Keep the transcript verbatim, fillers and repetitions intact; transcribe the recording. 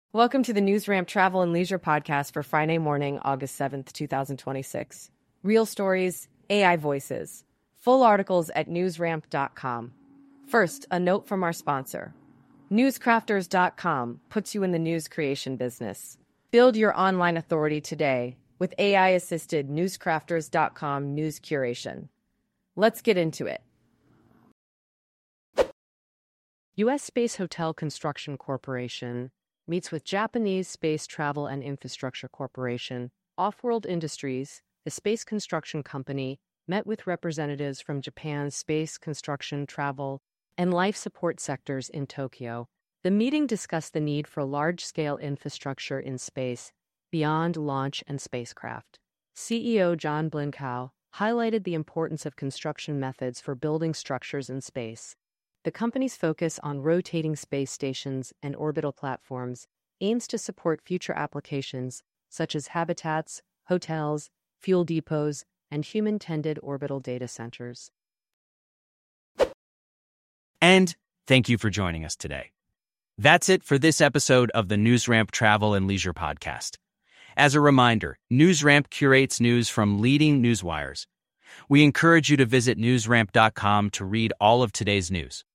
Welcome to the NewsRamp Travel and Leisure Podcast for Friday morning, August seventh, twenty twenty-six. Real stories, A I voices. Full articles at newsramp dot com. First, a note from our sponsor. newscrafters dot com puts you in the news creation business. Build your online authority today with A I-assisted newscrafters dot com news curation. Let's get into it. U S Space Hotel Construction Corporation meets with Japanese Space Travel and Infrastructure Corporation. Offworld Industries, the space construction company, met with representatives from Japan's space construction, travel, and life support sectors in Tokyo. The meeting discussed the need for large-scale infrastructure in space beyond launch and spacecraft. C E O John Blinkow highlighted the importance of construction methods for building structures in space. The company's focus on rotating space stations and orbital platforms aims to support future applications such as habitats, hotels, fuel depots, and human-tended orbital data centers. And thank you for joining us today. That's it for this episode of the NewsRamp Travel and Leisure Podcast. As a reminder, NewsRamp curates news from leading newswires. We encourage you to visit newsramp dot com to read all of today's news.